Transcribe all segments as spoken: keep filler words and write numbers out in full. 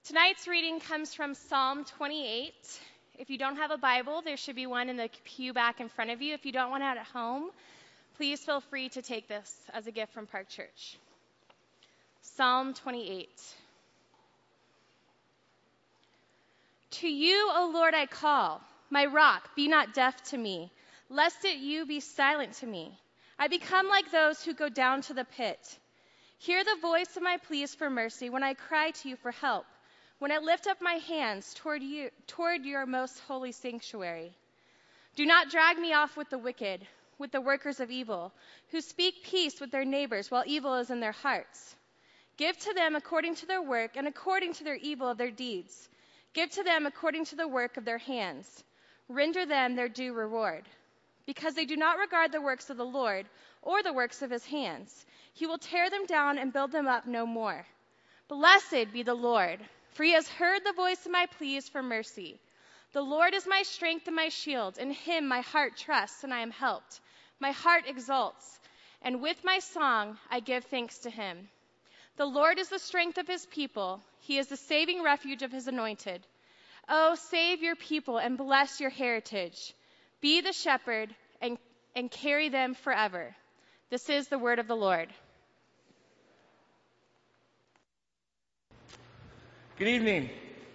Tonight's reading comes from Psalm twenty-eight. If you don't have a Bible, there should be one in the pew back in front of you. If you don't want it at home, please feel free to take this as a gift from Park Church. Psalm twenty-eight. To you, O Lord, I call, my rock, be not deaf to me, lest it you be silent to me. I become like those who go down to the pit. Hear the voice of my pleas for mercy when I cry to you for help, when I lift up my hands toward you, toward your most holy sanctuary. Do not drag me off with the wicked, with the workers of evil, who speak peace with their neighbors while evil is in their hearts. Give to them according to their work and according to their evil of their deeds. Give to them according to the work of their hands. Render them their due reward. Because they do not regard the works of the Lord or the works of his hands, he will tear them down and build them up no more. Blessed be the Lord, for he has heard the voice of my pleas for mercy. The Lord is my strength and my shield. In him my heart trusts, and I am helped. My heart exults, and with my song I give thanks to him. The Lord is the strength of his people. He is the saving refuge of his anointed. Oh, save your people and bless your heritage. Be the shepherd and, and carry them forever. This is the word of the Lord. Good evening.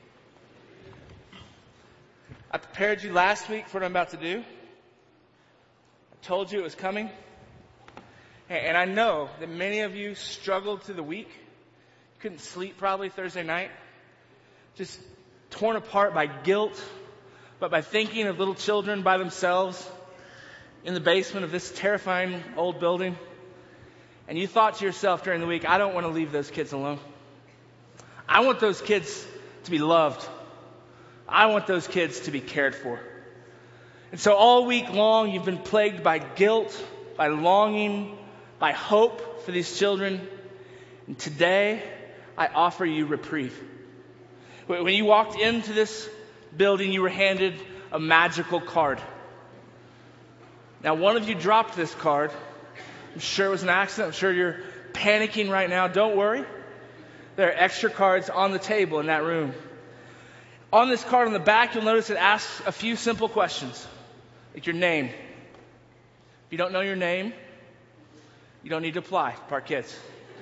I prepared you last week for what I'm about to do. I told you it was coming. And I know that many of you struggled through the week. You couldn't sleep probably Thursday night. Just torn apart by guilt, but by thinking of little children by themselves in the basement of this terrifying old building. And you thought to yourself during the week, I don't want to leave those kids alone. I want those kids to be loved. I want those kids to be cared for. And so all week long, you've been plagued by guilt, by longing, by hope for these children. And today, I offer you reprieve. When you walked into this building, you were handed a magical card. Now, one of you dropped this card. I'm sure it was an accident. I'm sure you're panicking right now. Don't worry. There are extra cards on the table in that room. On this card on the back, you'll notice it asks a few simple questions, like your name. If you don't know your name, you don't need to apply, Park Kids.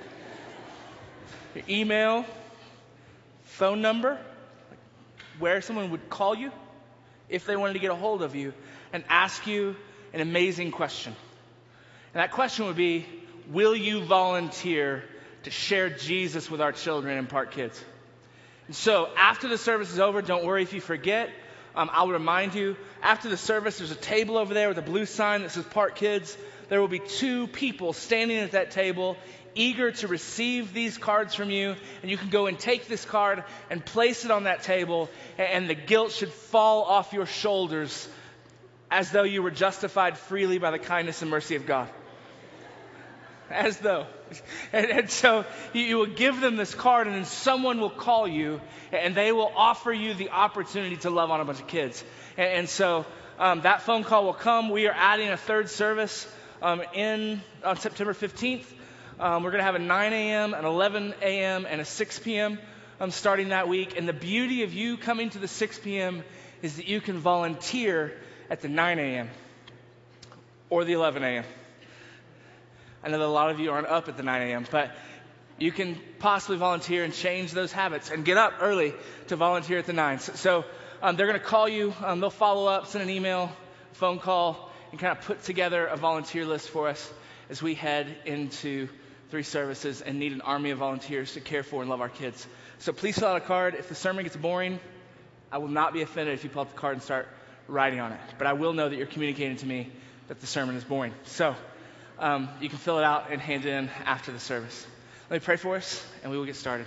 Your email, phone number, where someone would call you if they wanted to get a hold of you and ask you an amazing question. And that question would be, will you volunteer to share Jesus with our children in Park Kids? And so after the service is over, don't worry if you forget. Um, I'll remind you, after the service, there's a table over there with a blue sign that says Park Kids. There will be two people standing at that table, eager to receive these cards from you. And you can go and take this card and place it on that table, and the guilt should fall off your shoulders as though you were justified freely by the kindness and mercy of God. As though. And, and so you, you will give them this card, and then someone will call you, and they will offer you the opportunity to love on a bunch of kids. And, and so um, that phone call will come. We are adding a third service um, in on September fifteenth. Um, we're going to have a nine a.m., an eleven a.m., and a six p.m. Um, starting that week. And the beauty of you coming to the six p.m. is that you can volunteer at the nine a.m. or the eleven a.m. I know that a lot of you aren't up at the nine a.m., but you can possibly volunteer and change those habits and get up early to volunteer at the nine. So, so um, they're going to call you. Um, they'll follow up, send an email, phone call, and kind of put together a volunteer list for us as we head into three services and need an army of volunteers to care for and love our kids. So please fill out a card. If the sermon gets boring, I will not be offended if you pull out the card and start writing on it. But I will know that you're communicating to me that the sermon is boring. So Um, you can fill it out and hand it in after the service. Let me pray for us, and we will get started.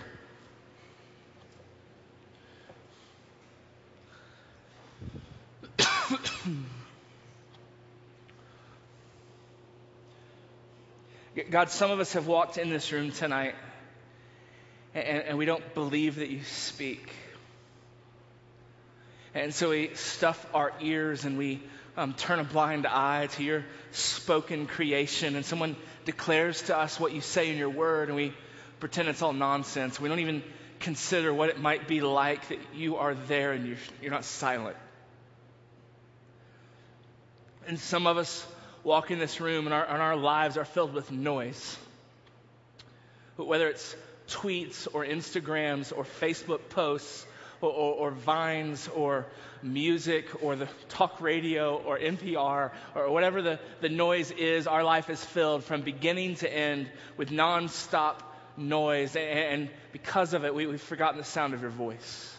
God, some of us have walked in this room tonight, and, and we don't believe that you speak. And so we stuff our ears and we um, turn a blind eye to your spoken creation. And someone declares to us what you say in your word, and we pretend it's all nonsense. We don't even consider what it might be like that you are there and you're, you're not silent. And some of us walk in this room and our, and our lives are filled with noise. But whether it's tweets or Instagrams or Facebook posts or, or, or Vines or music or the talk radio or N P R or whatever the, the noise is, our life is filled from beginning to end with nonstop noise. And, and because of it, we, we've forgotten the sound of your voice.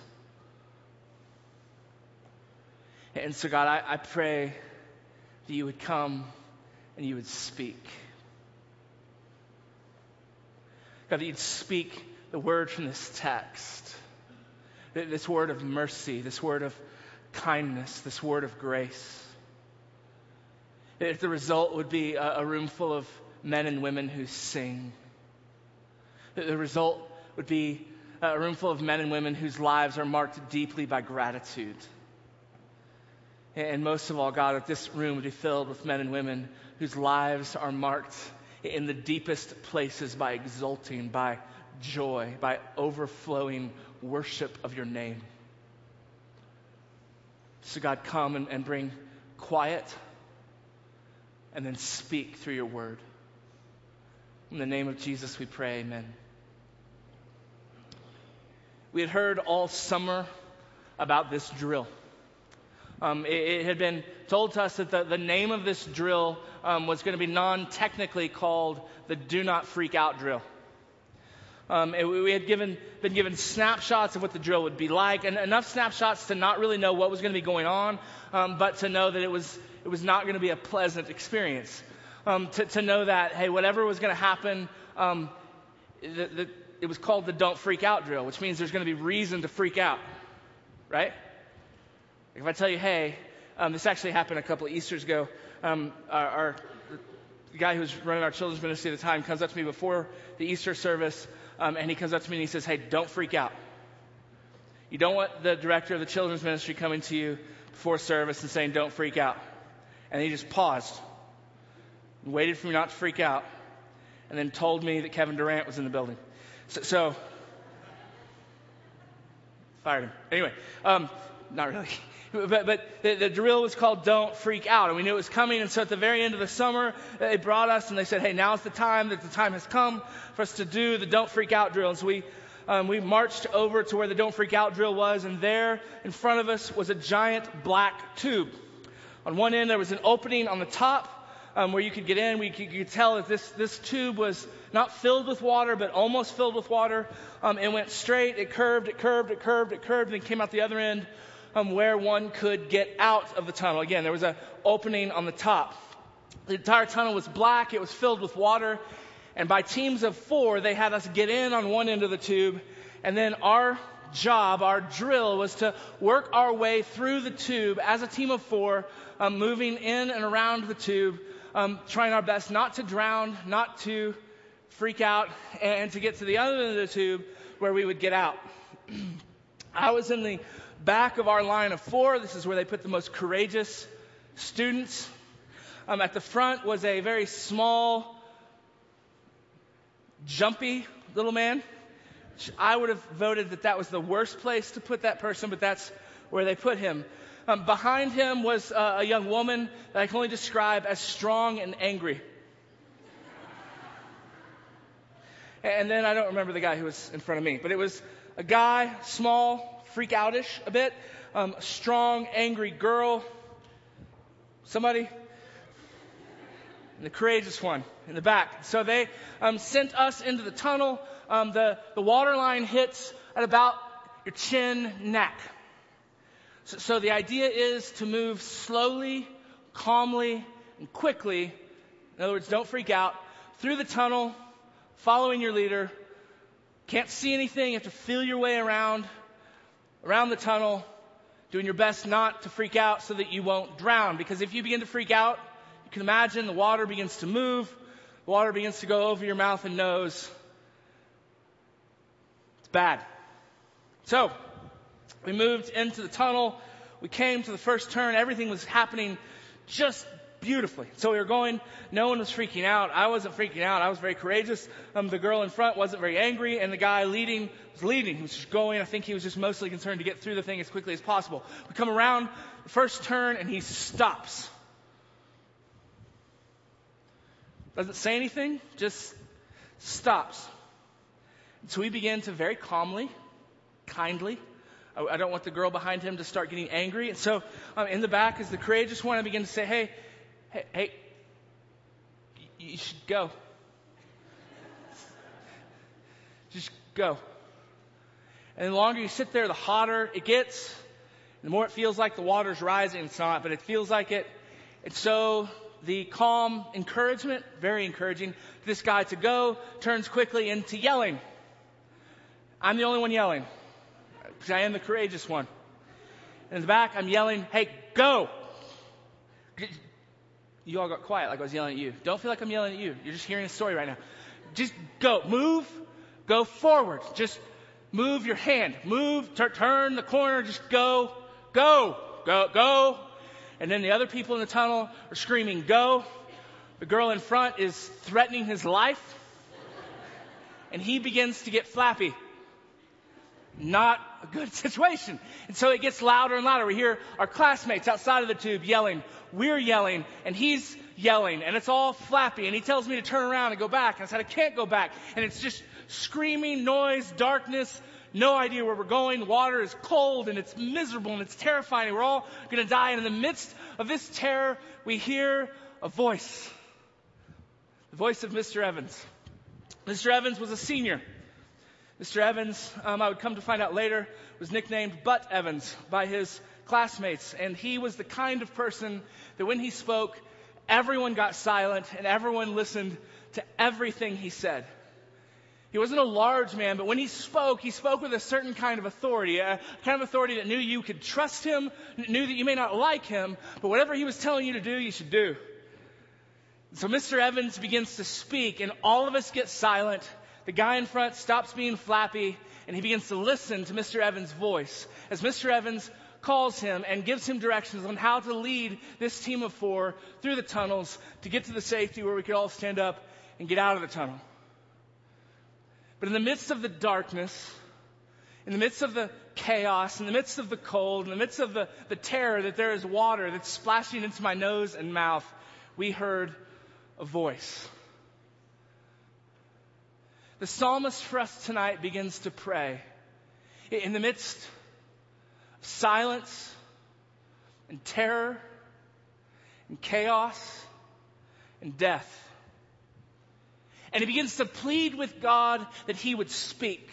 And so God, I, I pray that you would come and you would speak. God, that you'd speak the word from this text, this word of mercy, this word of kindness, this word of grace. If the result would be a, a room full of men and women who sing. That the result would be a room full of men and women whose lives are marked deeply by gratitude. And most of all, God, that this room would be filled with men and women whose lives are marked in the deepest places by exulting, by joy, by overflowing worship of your name. So God, come and, and bring quiet and then speak through your word. In the name of Jesus we pray, amen. We had heard all summer about this drill. Um, it, it had been told to us that the, the name of this drill um, was going to be non-technically called the Do Not Freak Out drill. Um, it, we had given, been given snapshots of what the drill would be like, and enough snapshots to not really know what was going to be going on, um, but to know that it was it was not going to be a pleasant experience. Um, to, to know that, hey, whatever was going to happen, um, the, the, it was called the Don't Freak Out drill, which means there's going to be reason to freak out, right? If I tell you, hey, um, this actually happened a couple of Easters ago. Um, our, our the guy who was running our children's ministry at the time comes up to me before the Easter service, um, and he comes up to me and he says, hey, don't freak out. You don't want the director of the children's ministry coming to you before service and saying, don't freak out. And he just paused and waited for me not to freak out, and then told me that Kevin Durant was in the building. So, so fired him. Anyway, um, not really. But, but the, the drill was called Don't Freak Out, and we knew it was coming. And so at the very end of the summer, they brought us and they said, hey, now's the time, that the time has come for us to do the Don't Freak Out drill. And so we, um, we marched over to where the Don't Freak Out drill was, and there in front of us was a giant black tube. On one end, there was an opening on the top um, where you could get in. We could, you could tell that this, this tube was not filled with water, but almost filled with water. Um, it went straight, it curved, it curved, it curved, it curved, and then came out the other end. Um, where one could get out of the tunnel. Again, there was an opening on the top. The entire tunnel was black. It was filled with water. And by teams of four, they had us get in on one end of the tube. And then our job, our drill, was to work our way through the tube as a team of four, um, moving in and around the tube, um, trying our best not to drown, not to freak out, and to get to the other end of the tube where we would get out. I was in the back of our line of four. This is where they put the most courageous students. Um, at the front was a very small, jumpy little man. I would have voted that that was the worst place to put that person, but that's where they put him. Um, behind him was uh, a young woman that I can only describe as strong and angry. And then I don't remember the guy who was in front of me, but it was a guy, small, freak outish a bit, um, strong, angry girl, somebody, and the courageous one in the back. So they um, sent us into the tunnel. Um, the, the water line hits at about your chin, neck. So, so the idea is to move slowly, calmly, and quickly. In other words, don't freak out. Through the tunnel, following your leader. Can't see anything. You have to feel your way around. around the tunnel, doing your best not to freak out so that you won't drown. Because if you begin to freak out, you can imagine the water begins to move, the water begins to go over your mouth and nose. It's bad. So, we moved into the tunnel, we came to the first turn, everything was happening just beautifully. So we were going. No one was freaking out. I wasn't freaking out. I was very courageous. Um, the girl in front wasn't very angry, and the guy leading was leading. He was just going. I think he was just mostly concerned to get through the thing as quickly as possible. We come around the first turn, and he stops. Doesn't say anything, just stops. So we begin to very calmly, kindly. I, I don't want the girl behind him to start getting angry. And so um, in the back, as the courageous one, I begin to say, hey, hey, hey, you should go. Just go. And the longer you sit there, the hotter it gets. And the more it feels like the water's rising. It's not, but it feels like it. And so the calm encouragement, very encouraging, this guy to go, turns quickly into yelling. I'm the only one yelling, because I am the courageous one. And in the back, I'm yelling, hey, go! You all got quiet like I was yelling at you. Don't feel like I'm yelling at you. You're just hearing a story right now. Just go. Move. Go forward. Just move your hand. Move. T- turn the corner. Just go. Go. Go. Go. And then the other people in the tunnel are screaming, go. The girl in front is threatening his life. And he begins to get flappy. Not a good situation. And so it gets louder and louder. We hear our classmates outside of the tube yelling. We're yelling. And he's yelling. And it's all flappy. And he tells me to turn around and go back. And I said, I can't go back. And it's just screaming, noise, darkness. No idea where we're going. The water is cold and it's miserable and it's terrifying. And we're all going to die. And in the midst of this terror, we hear a voice. The voice of Mister Evans. Mister Evans was a senior. Mister Evans, um, I would come to find out later, was nicknamed Butt Evans by his classmates. And he was the kind of person that when he spoke, everyone got silent and everyone listened to everything he said. He wasn't a large man, but when he spoke, he spoke with a certain kind of authority, a kind of authority that knew you could trust him, knew that you may not like him, but whatever he was telling you to do, you should do. So Mister Evans begins to speak, and all of us get silent. The guy in front stops being flappy, and he begins to listen to Mister Evans' voice as Mister Evans calls him and gives him directions on how to lead this team of four through the tunnels to get to the safety where we could all stand up and get out of the tunnel. But in the midst of the darkness, in the midst of the chaos, in the midst of the cold, in the midst of the, the terror that there is water that's splashing into my nose and mouth, we heard a voice. The psalmist for us tonight begins to pray. In the midst of silence and terror and chaos and death. And he begins to plead with God that he would speak.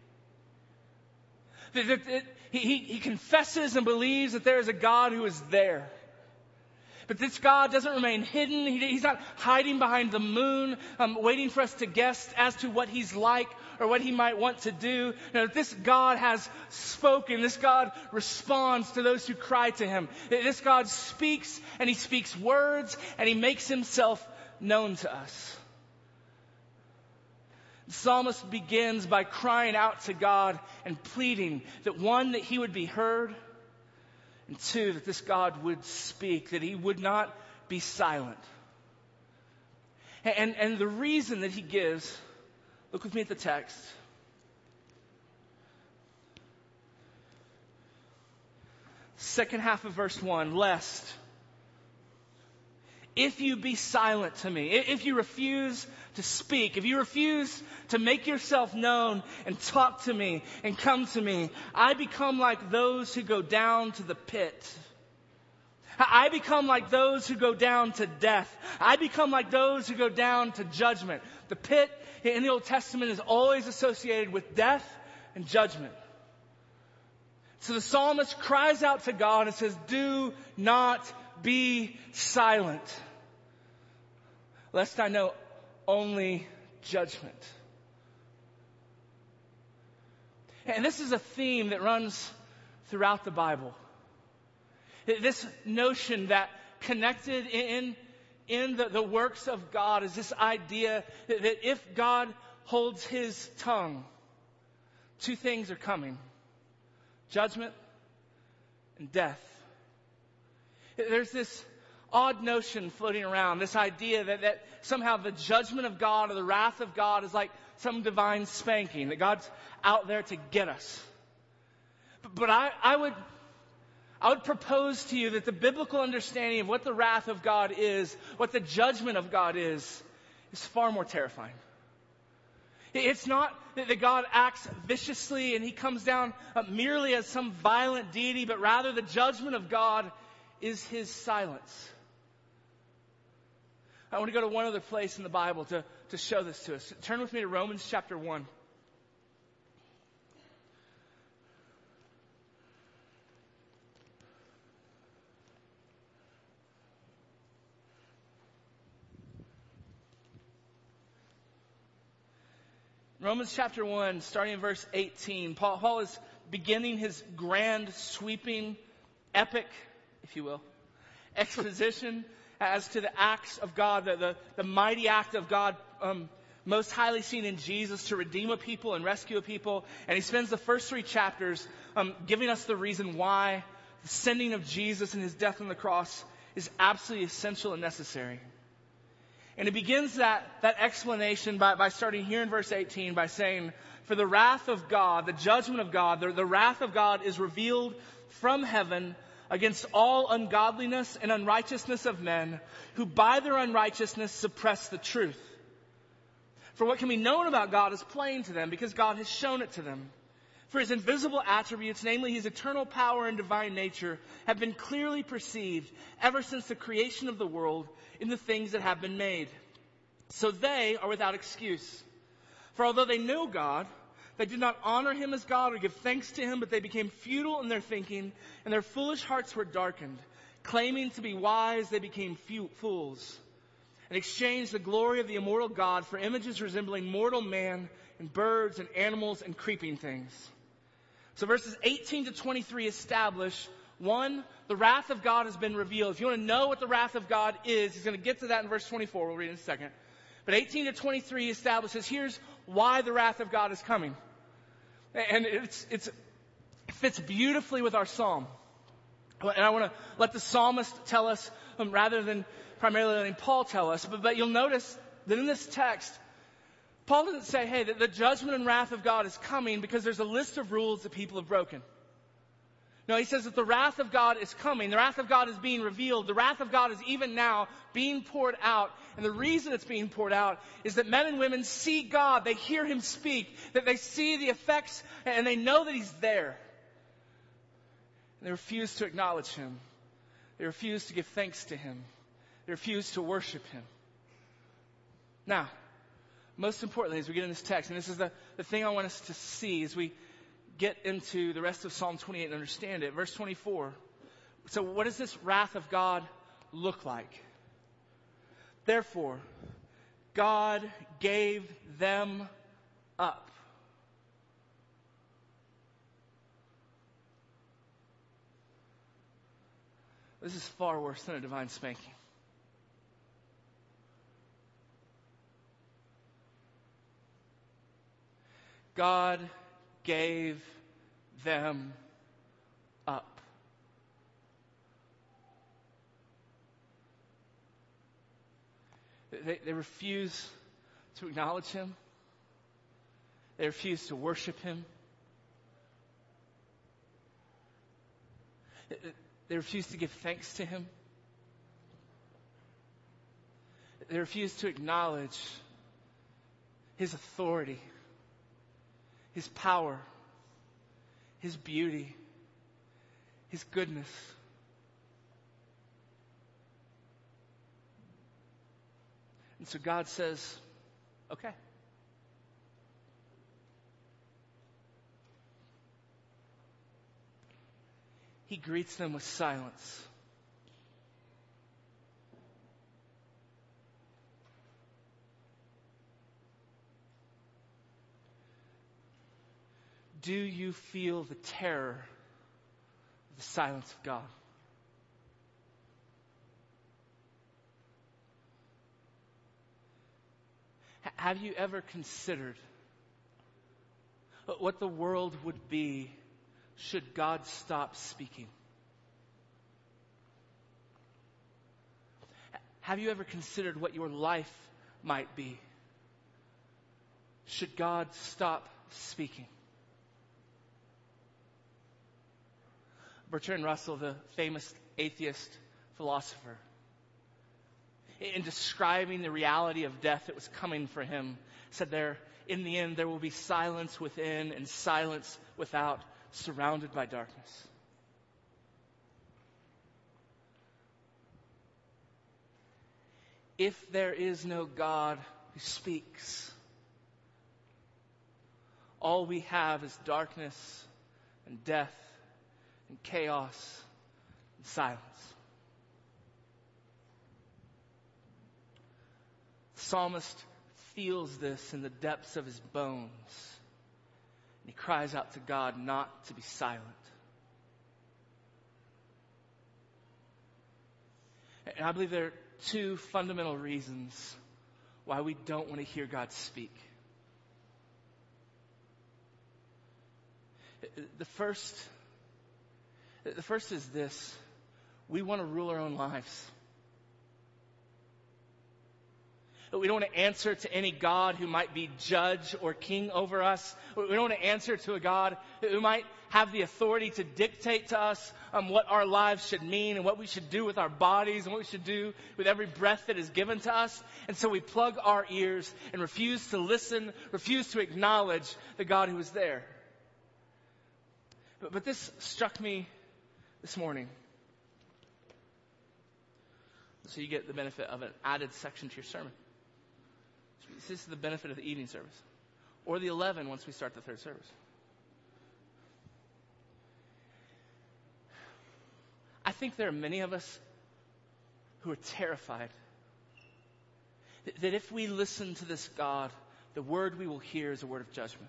That, that, that he, he confesses and believes that there is a God who is there. But this God doesn't remain hidden. He, he's not hiding behind the moon, um, waiting for us to guess as to what he's like or what he might want to do. No, this God has spoken. This God responds to those who cry to him. This God speaks, and he speaks words, and he makes himself known to us. The psalmist begins by crying out to God and pleading that, one, that he would be heard, and two, that this God would speak, that he would not be silent. And, and the reason that he gives, look with me at the text. Second half of verse one, lest, if you be silent to me, if you refuse to speak, if you refuse to make yourself known and talk to me and come to me, I become like those who go down to the pit. I become like those who go down to death. I become like those who go down to judgment. The pit in the Old Testament is always associated with death and judgment. So the psalmist cries out to God and says, do not be silent, lest I know only judgment. And this is a theme that runs throughout the Bible. This notion that connected in, in the, the works of God is this idea that, that if God holds his tongue, two things are coming: judgment and death. There's this odd notion floating around, this idea that, that somehow the judgment of God or the wrath of God is like some divine spanking, that God's out there to get us. But, but I, I would I would propose to you that the biblical understanding of what the wrath of God is, what the judgment of God is, is far more terrifying. It's not that God acts viciously and he comes down merely as some violent deity, but rather the judgment of God is his silence. I want to go to one other place in the Bible to, to show this to us. Turn with me to Romans chapter one. Romans chapter one, starting in verse eighteen, Paul, Paul is beginning his grand, sweeping, epic, if you will, exposition as to the acts of God, the, the, the mighty act of God, um, most highly seen in Jesus to redeem a people and rescue a people. And he spends the first three chapters um, giving us the reason why the sending of Jesus and his death on the cross is absolutely essential and necessary. And he begins that, that explanation by, by starting here in verse eighteen by saying, for the wrath of God, the judgment of God, the, the wrath of God is revealed from heaven against all ungodliness and unrighteousness of men who by their unrighteousness suppress the truth. For what can be known about God is plain to them because God has shown it to them. For his invisible attributes, namely his eternal power and divine nature, have been clearly perceived ever since the creation of the world in the things that have been made. So they are without excuse. For although they knew God, they did not honor him as God or give thanks to him, but they became futile in their thinking, and their foolish hearts were darkened. Claiming to be wise, they became few fools, and exchanged the glory of the immortal God for images resembling mortal man and birds and animals and creeping things. So verses eighteen to twenty-three establish, one, the wrath of God has been revealed. If you want to know what the wrath of God is, he's going to get to that in verse twenty-four. We'll read it in a second. But eighteen to twenty-three establishes, here's why the wrath of God is coming. And it's, it's, it fits beautifully with our psalm. And I want to let the psalmist tell us um, rather than primarily letting Paul tell us. But, but you'll notice that in this text, Paul doesn't say, hey, that the judgment and wrath of God is coming because there's a list of rules that people have broken. No, he says that the wrath of God is coming. The wrath of God is being revealed. The wrath of God is even now being poured out. And the reason it's being poured out is that men and women see God. They hear him speak. That they see the effects and they know that he's there. And they refuse to acknowledge him. They refuse to give thanks to him. They refuse to worship him. Now, most importantly, as we get in this text, and this is the, the thing I want us to see as we get into the rest of Psalm twenty-eight and understand it. Verse twenty-four. So what does this wrath of God look like? Therefore, God gave them up. This is far worse than a divine spanking. God gave them up. They, they refuse to acknowledge him. They refuse to worship him. They refuse to give thanks to him. They refuse to acknowledge his authority, his power, his beauty, his goodness. And so God says, okay. He greets them with silence. Do you feel the terror of the silence of God? H- have you ever considered what the world would be should God stop speaking? Have you ever considered what your life might be? Should God stop speaking? Bertrand Russell, the famous atheist philosopher, in describing the reality of death that was coming for him, said there, in the end, there will be silence within and silence without, surrounded by darkness. If there is no God who speaks, all we have is darkness and death and chaos and silence. The psalmist feels this in the depths of his bones. And he cries out to God not to be silent. And I believe there are two fundamental reasons why we don't want to hear God speak. The first, the first is this: we want to rule our own lives. We don't want to answer to any God who might be judge or king over us. We don't want to answer to a God who might have the authority to dictate to us um, what our lives should mean and what we should do with our bodies and what we should do with every breath that is given to us. And so we plug our ears and refuse to listen, refuse to acknowledge the God who is there. But, but this struck me this morning. So you get the benefit of an added section to your sermon. This is the benefit of the evening service. Or the eleven once we start the third service. I think there are many of us who are terrified that if we listen to this God, the word we will hear is a word of judgment.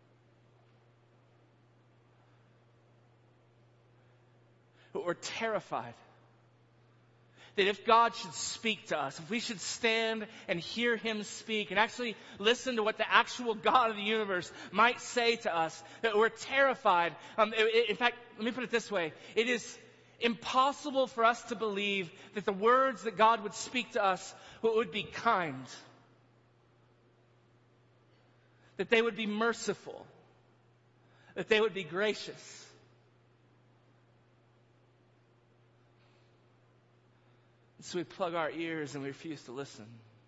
We're terrified that if God should speak to us, if we should stand and hear Him speak and actually listen to what the actual God of the universe might say to us, that we're terrified. Um, in fact, let me put it this way. It is impossible for us to believe that the words that God would speak to us would be kind, that they would be merciful, that they would be gracious. So we plug our ears and we refuse to listen.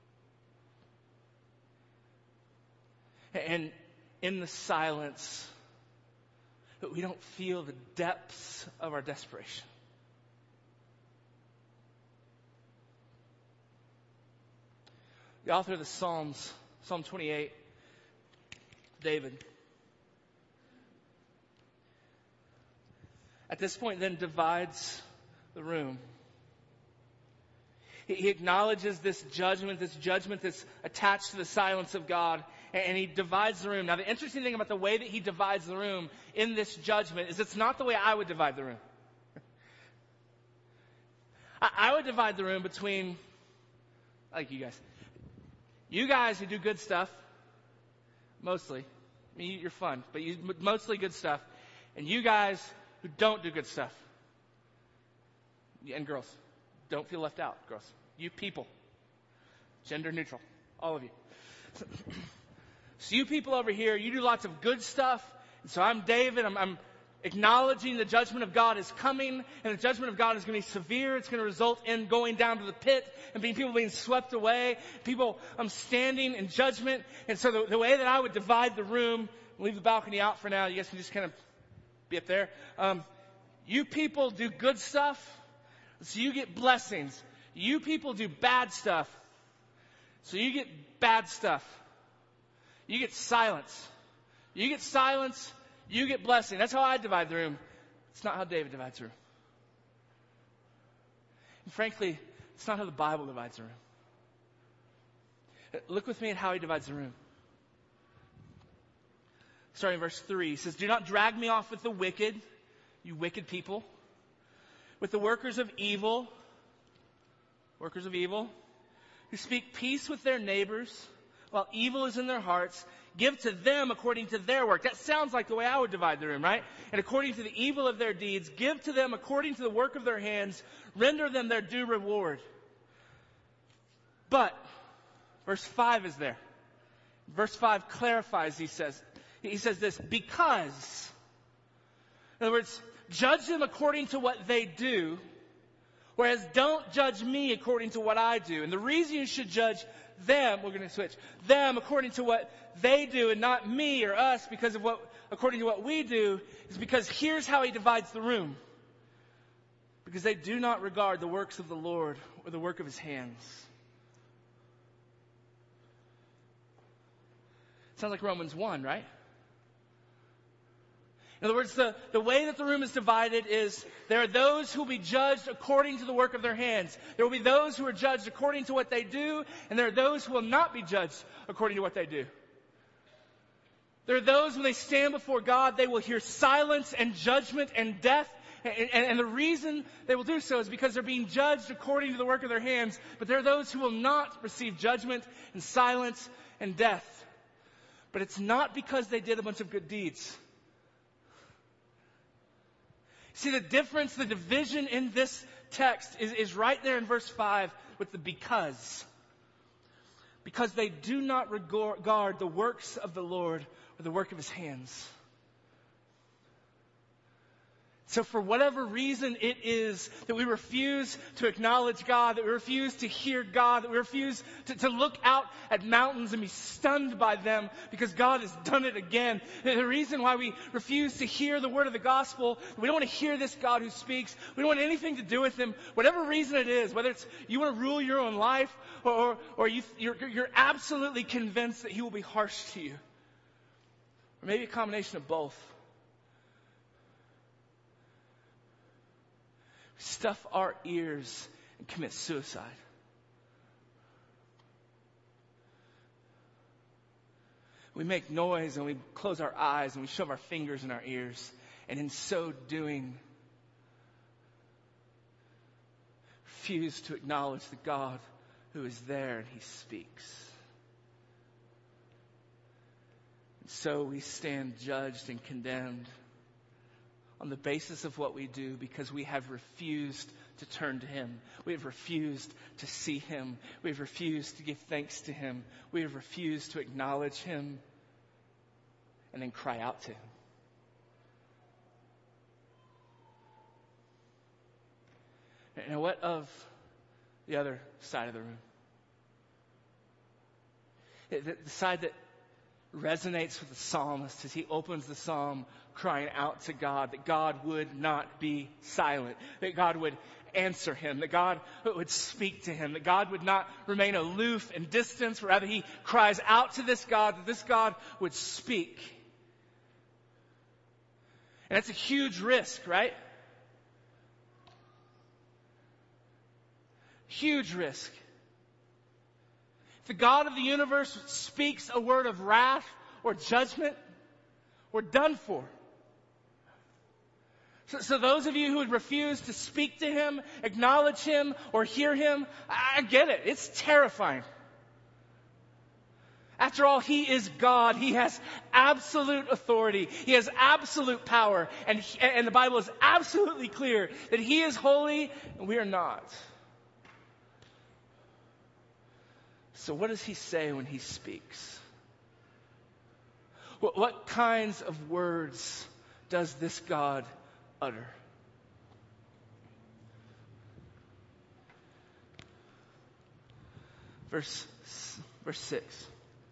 And in the silence, we don't feel the depths of our desperation. The author of the Psalms, Psalm twenty-eight, David, at this point then divides the room. He acknowledges this judgment, this judgment that's attached to the silence of God, and he divides the room. Now, the interesting thing about the way that he divides the room in this judgment is it's not the way I would divide the room. I would divide the room between, I like you guys, you guys who do good stuff, mostly. I mean, you're fun, but you mostly good stuff, and you guys who don't do good stuff. And girls. Don't feel left out, girls. You people. Gender neutral. All of you. So you people over here, you do lots of good stuff. And so I'm David. I'm, I'm acknowledging the judgment of God is coming. And the judgment of God is going to be severe. It's going to result in going down to the pit and being people being swept away. People um, standing in judgment. And so the, the way that I would divide the room, leave the balcony out for now. You guys can just kind of be up there. Um, you people do good stuff. So you get blessings. You people do bad stuff. So you get bad stuff. You get silence. You get silence. You get blessing. That's how I divide the room. It's not how David divides the room. And frankly, it's not how the Bible divides the room. Look with me at how he divides the room. Starting in verse three, he says, "Do not drag me off with the wicked, you wicked people. With the workers of evil, workers of evil, who speak peace with their neighbors, while evil is in their hearts, give to them according to their work." That sounds like the way I would divide the room, right? "And according to the evil of their deeds, give to them according to the work of their hands, render them their due reward." But, verse five is there. Verse five clarifies, he says, he says this, because. In other words, judge them according to what they do, whereas don't judge me according to what I do. And the reason you should judge them, we're going to switch, them according to what they do and not me or us because of what, according to what we do, is because here's how he divides the room. Because they do not regard the works of the Lord or the work of his hands. Sounds like Romans one, right? In other words, the, the way that the room is divided is there are those who will be judged according to the work of their hands. There will be those who are judged according to what they do, and there are those who will not be judged according to what they do. There are those when they stand before God, they will hear silence and judgment and death. And, and, and the reason they will do so is because they're being judged according to the work of their hands. But there are those who will not receive judgment and silence and death. But it's not because they did a bunch of good deeds. See, the difference, the division in this text is, is right there in verse five with the because. Because they do not regard the works of the Lord or the work of his hands. So for whatever reason it is that we refuse to acknowledge God, that we refuse to hear God, that we refuse to, to look out at mountains and be stunned by them because God has done it again. The reason why we refuse to hear the word of the gospel, we don't want to hear this God who speaks, we don't want anything to do with him, whatever reason it is, whether it's you want to rule your own life or, or, or you, you're, you're absolutely convinced that he will be harsh to you. Or maybe a combination of both. Stuff our ears and commit suicide. We make noise and we close our eyes and we shove our fingers in our ears. And in so doing, refuse to acknowledge the God who is there and he speaks. And so we stand judged and condemned on the basis of what we do because we have refused to turn to him. We have refused to see him. We have refused to give thanks to him. We have refused to acknowledge him and then cry out to him. And what of the other side of the room? The, the side that resonates with the psalmist as he opens the psalm crying out to God, that God would not be silent, that God would answer him, that God would speak to him, that God would not remain aloof and distant, rather he cries out to this God, that this God would speak. And that's a huge risk, right? Huge risk. If the God of the universe speaks a word of wrath or judgment, we're done for. So, so those of you who would refuse to speak to him, acknowledge him, or hear him, I get it. It's terrifying. After all, he is God. He has absolute authority. He has absolute power. And, he, and the Bible is absolutely clear that he is holy and we are not. So what does he say when he speaks? What, what kinds of words does this God utter? Verse, verse six.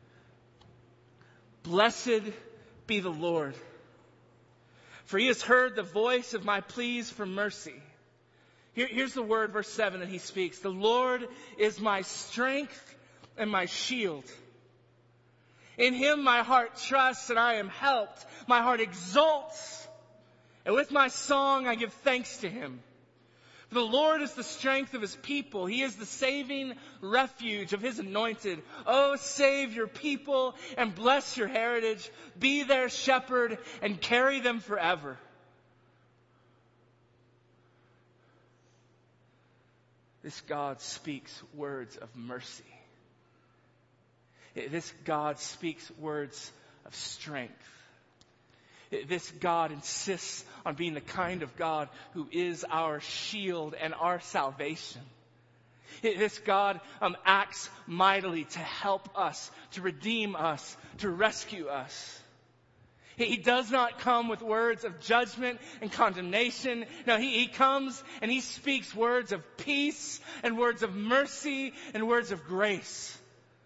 Blessed be the Lord, for he has heard the voice of my pleas for mercy. Here, here's the word, verse seven, that he speaks. The Lord is my strength and my shield. In him my heart trusts and I am helped. My heart exults, and with my song I give thanks to him. For the Lord is the strength of his people. He is the saving refuge of his anointed. Oh, save your people and bless your heritage. Be their shepherd and carry them forever. This God speaks words of mercy. This God speaks words of strength. This God insists on being the kind of God who is our shield and our salvation. This God um, acts mightily to help us, to redeem us, to rescue us. He does not come with words of judgment and condemnation. No, he, he comes and he speaks words of peace and words of mercy and words of grace.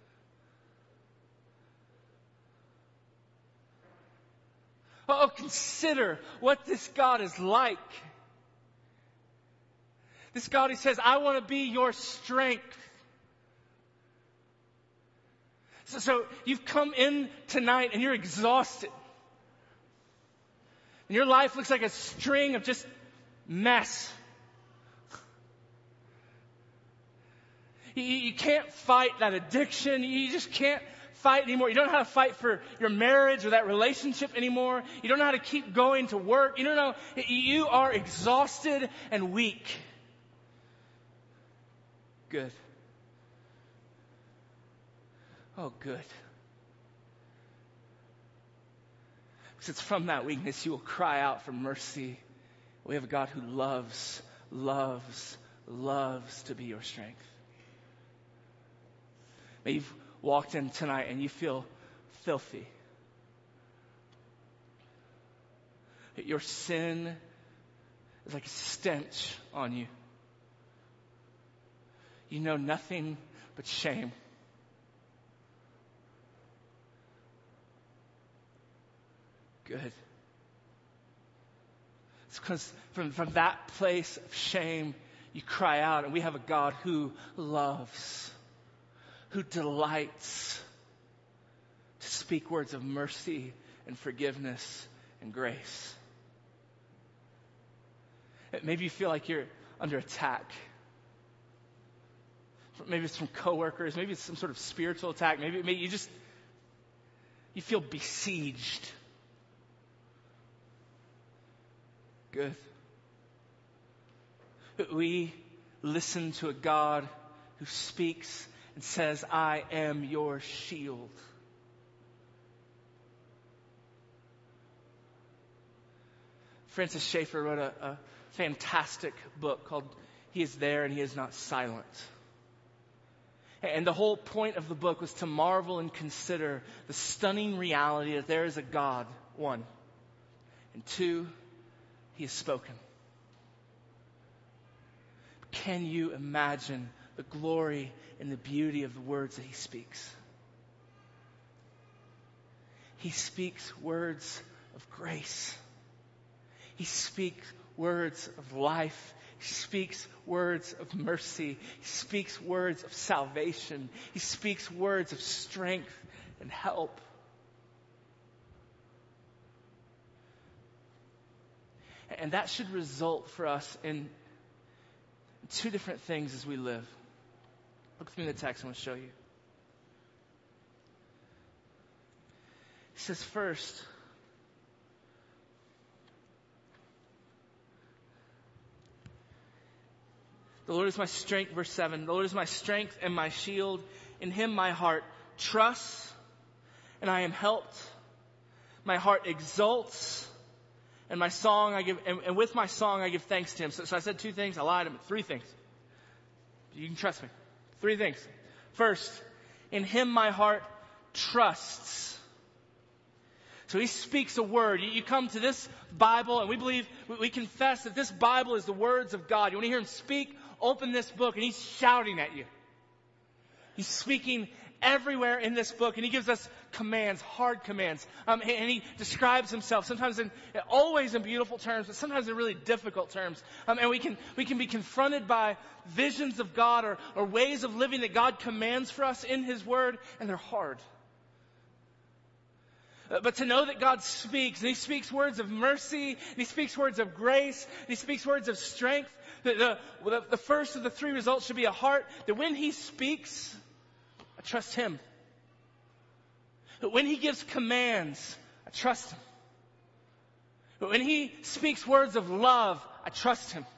Oh, consider what this God is like. This God who says, I want to be your strength. So, so you've come in tonight and you're exhausted. And your life looks like a string of just mess. You, you can't fight that addiction. You just can't fight anymore. You don't know how to fight for your marriage or that relationship anymore. You don't know how to keep going to work. You don't know. You are exhausted and weak. Good. Oh, good. Because it's from that weakness you will cry out for mercy. We have a God who loves, loves, loves to be your strength. Maybe you've walked in tonight and you feel filthy. Your sin is like a stench on you. You know nothing but shame. Good. It's because from, from that place of shame, you cry out, and we have a God who loves, who delights to speak words of mercy and forgiveness and grace. Maybe you feel like you're under attack. Maybe it's from coworkers. Maybe it's some sort of spiritual attack. Maybe, maybe you just, you feel besieged. Good. We listen to a God who speaks and says, I am your shield. Francis Schaeffer wrote a, a fantastic book called He is There and He is Not Silent. And the whole point of the book was to marvel and consider the stunning reality that there is a God, one, and two, He has spoken. Can you imagine the glory and the beauty of the words that He speaks? He speaks words of grace. He speaks words of life. He speaks words of mercy. He speaks words of salvation. He speaks words of strength and help. And that should result for us in two different things as we live. Look through the text, I want to show you. He says, first, the Lord is my strength, verse seven. The Lord is my strength and my shield. In Him my heart trusts, and I am helped. My heart exults, and my song I give, and, and with my song I give thanks to Him. So, so I said two things. I lied. Three things. You can trust me. Three things. First, in Him my heart trusts. So He speaks a word. You, you come to this Bible, and we believe, we, we confess that this Bible is the words of God. You want to hear Him speak? Open this book, and He's shouting at you. He's speaking everywhere in this book, and He gives us commands, hard commands. Um, and He describes Himself, sometimes in, always in beautiful terms, but sometimes in really difficult terms. Um, and we can, we can be confronted by visions of God or, or ways of living that God commands for us in His Word, and they're hard. But to know that God speaks, and He speaks words of mercy, and He speaks words of grace, and He speaks words of strength, the, the, the first of the three results should be a heart that when He speaks, I trust Him. That when He gives commands, I trust Him. But when He speaks words of love, I trust Him.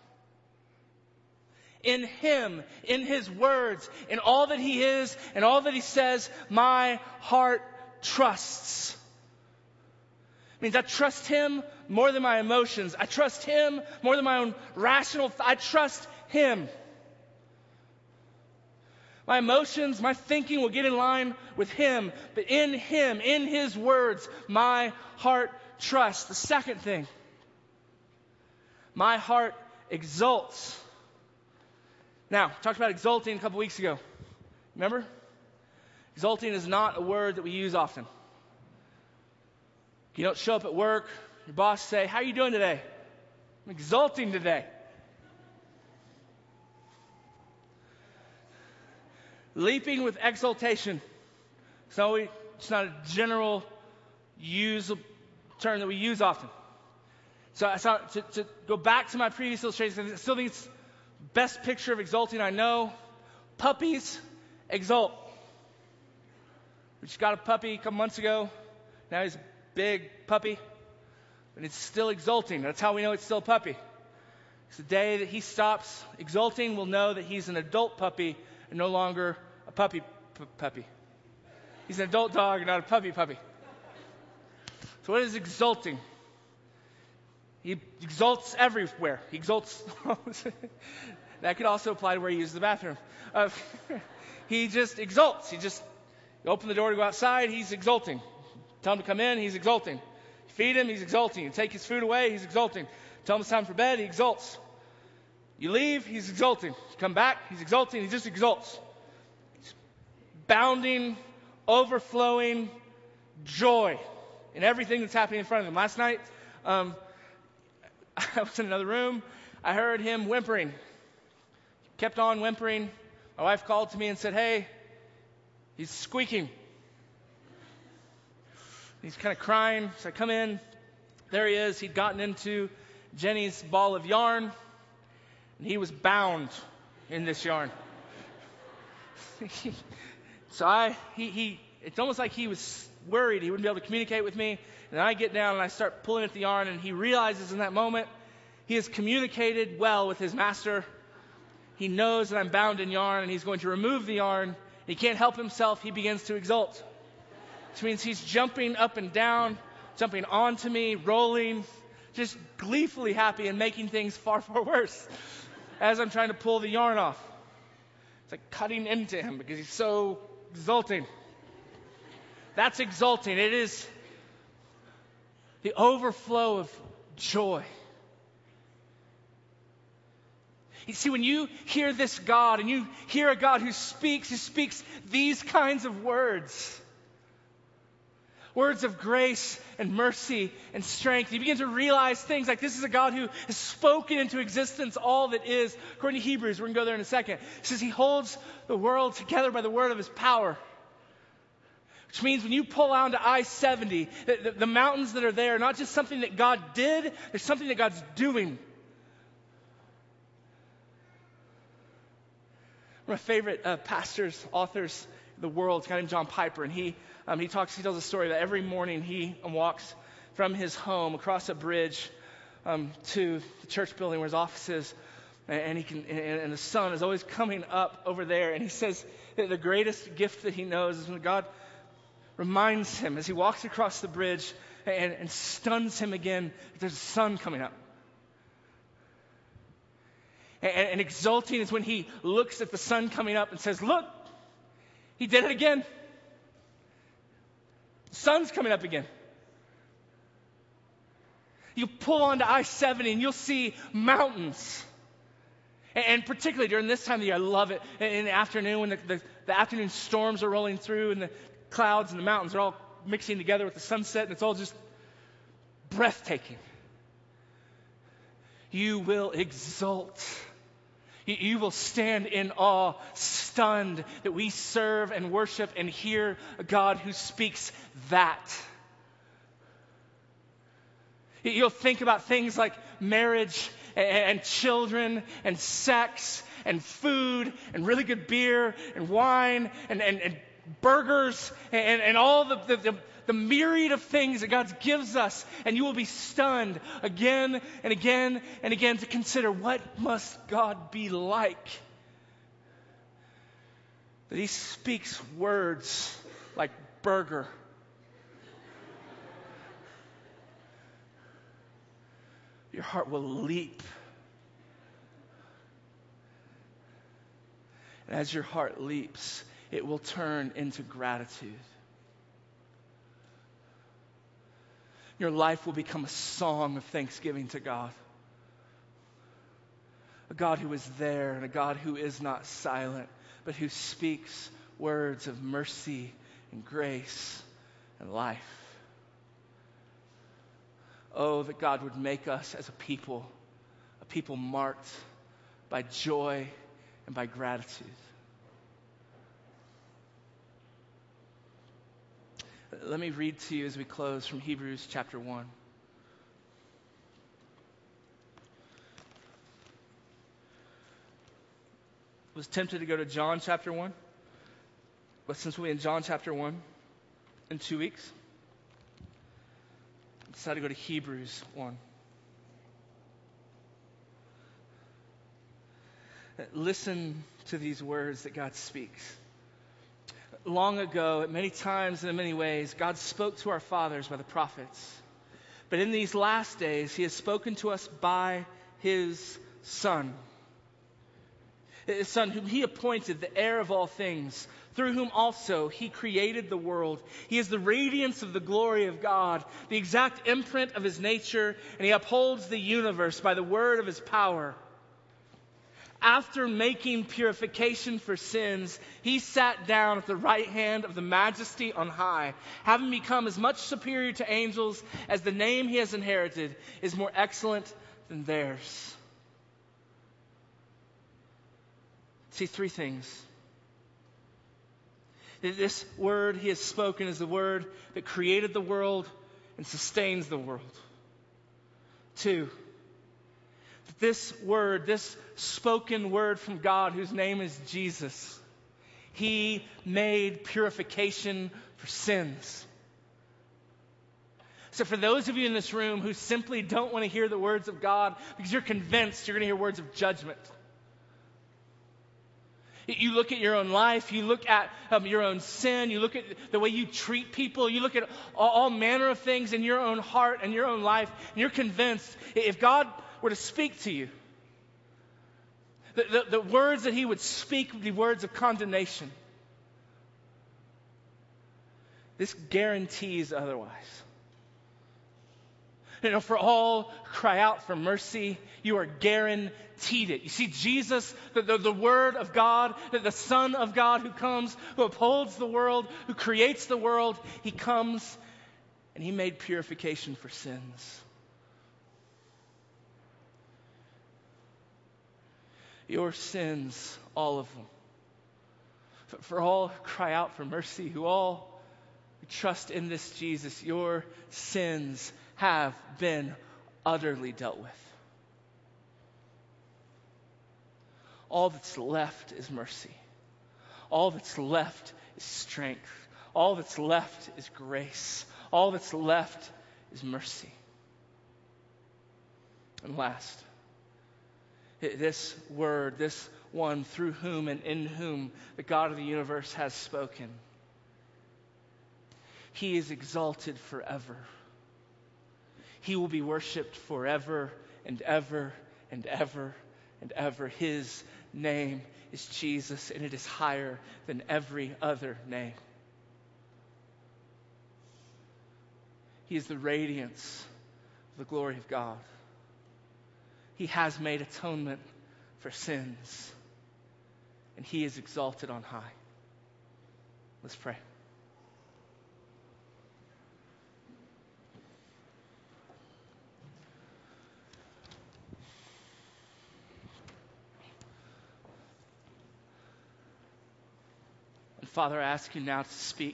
In Him, in His words, in all that He is, and all that He says, my heart trusts. It means I trust Him more than my emotions. I trust Him more than my own rational th- I trust Him. My emotions, my thinking will get in line with Him. But in Him, in His words, my heart trusts. The second thing, my heart exults. Now, talked about exulting a couple weeks ago. Remember? Exulting is not a word that we use often. You don't show up at work, your boss say, "How are you doing today?" "I'm exulting today." Leaping with exultation. So we, it's not a general use term that we use often. So I saw to, to go back to my previous illustration. I still think it's the best picture of exulting I know. Puppies exult. We just got a puppy a couple months ago. Now he's a big puppy, and it's still exulting. That's how we know it's still a puppy. It's the day that he stops exulting, we'll know that he's an adult puppy and no longer a puppy p- puppy. He's an adult dog, not a puppy puppy. So what is exulting? He exults everywhere. He exults. That could also apply to where he uses the bathroom. Uh, he just exults. He just you open the door to go outside, he's exulting. Tell him to come in, he's exulting. You feed him, he's exulting. You take his food away, he's exulting. Tell him it's time for bed, he exults. You leave, he's exulting. You come back, he's exulting. He just exults. He's bounding, overflowing joy in everything that's happening in front of him. Last night, um, I was in another room. I heard him whimpering. He kept on whimpering. My wife called to me and said, "Hey, he's squeaking." He's kind of crying. So I come in. There he is. He'd gotten into Jenny's ball of yarn, and he was bound in this yarn. so I, he, he, it's almost like he was worried he wouldn't be able to communicate with me. And I get down and I start pulling at the yarn, and he realizes in that moment he has communicated well with his master. He knows that I'm bound in yarn, and he's going to remove the yarn. He can't help himself. He begins to exult. Which means he's jumping up and down, jumping onto me, rolling, just gleefully happy and making things far, far worse as I'm trying to pull the yarn off. It's like cutting into him because he's so exulting. That's exulting. It is the overflow of joy. You see, when you hear this God and you hear a God who speaks, who speaks these kinds of words, words of grace and mercy and strength, you begin to realize things like this is a God who has spoken into existence all that is. According to Hebrews, we're going to go there in a second. It says he holds the world together by the word of his power. Which means when you pull out to I seventy, the, the, the mountains that are there are not just something that God did, there's something that God's doing. One of my favorite uh, pastors, authors in the world is a guy named John Piper, and he um, he talks, he tells a story that every morning he walks from his home across a bridge um, to the church building where his office is, and, and he can and, and the sun is always coming up over there, and he says that the greatest gift that he knows is when God reminds him as he walks across the bridge and, and stuns him again that there's a sun coming up. And, and exulting is when he looks at the sun coming up and says, "Look, he did it again. The sun's coming up again." You pull onto I seventy and you'll see mountains. And, and particularly during this time of the year, I love it. In, in the afternoon when the, the, the afternoon storms are rolling through and the clouds and the mountains are all mixing together with the sunset, and it's all just breathtaking. You will exult. You, you will stand in awe, stunned that we serve and worship and hear a God who speaks that. You'll think about things like marriage and, and children and sex and food and really good beer and wine and, and, and burgers and, and all the, the, the, the myriad of things that God gives us, and you will be stunned again and again and again to consider, what must God be like that he speaks words like burger. Your heart will leap. And as your heart leaps, it will turn into gratitude. Your life will become a song of thanksgiving to God. A God who is there and a God who is not silent, but who speaks words of mercy and grace and life. Oh, that God would make us as a people, a people marked by joy and by gratitude. Let me read to you as we close from Hebrews chapter one. I was tempted to go to John chapter one, but since we'll be in John chapter one in two weeks, I decided to go to Hebrews one. Listen to these words that God speaks. Long ago, at many times and in many ways, God spoke to our fathers by the prophets. But in these last days, he has spoken to us by his Son. His Son, whom he appointed the heir of all things, through whom also he created the world. He is the radiance of the glory of God, the exact imprint of his nature, and he upholds the universe by the word of his power. After making purification for sins, he sat down at the right hand of the Majesty on high, having become as much superior to angels as the name he has inherited is more excellent than theirs. See, three things. This word he has spoken is the word that created the world and sustains the world. Two, this word, this spoken word from God, whose name is Jesus, he made purification for sins. So for those of you in this room who simply don't want to hear the words of God because you're convinced you're going to hear words of judgment, you look at your own life, you look at um, your own sin, you look at the way you treat people, you look at all, all manner of things in your own heart and your own life, and you're convinced if God were to speak to you, the, the, the words that he would speak would be words of condemnation. This guarantees otherwise. You know, for all cry out for mercy, you are guaranteed it. You see, Jesus, the, the, the Word of God, the, the Son of God who comes, who upholds the world, who creates the world, he comes and he made purification for sins. Your sins, all of them. For, for all who cry out for mercy, who all who trust in this Jesus, your sins have been utterly dealt with. All that's left is mercy. All that's left is strength. All that's left is grace. All that's left is mercy. And last, this word, this one through whom and in whom the God of the universe has spoken, he is exalted forever. He will be worshiped forever and ever and ever and ever. His name is Jesus, and it is higher than every other name. He is the radiance of the glory of God. He has made atonement for sins, and he is exalted on high. Let's pray. Father, I ask you now to speak.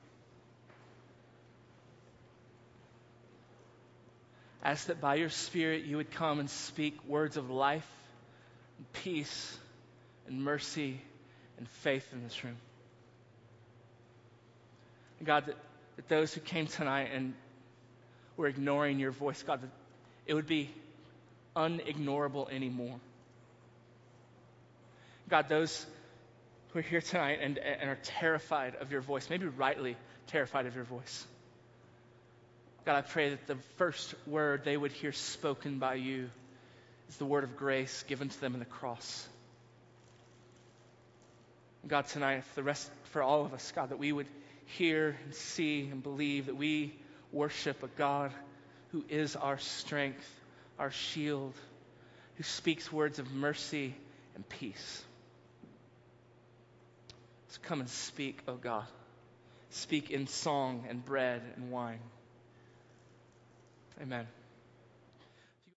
I ask that by your Spirit you would come and speak words of life and peace and mercy and faith in this room. And God, that, that those who came tonight and were ignoring your voice, God, that it would be unignorable anymore. God, those who are here tonight and, and are terrified of your voice, maybe rightly terrified of your voice. God, I pray that the first word they would hear spoken by you is the word of grace given to them in the cross. God, tonight, for the rest, for all of us, God, that we would hear and see and believe that we worship a God who is our strength, our shield, who speaks words of mercy and peace. So come and speak, O God. Speak in song and bread and wine. Amen.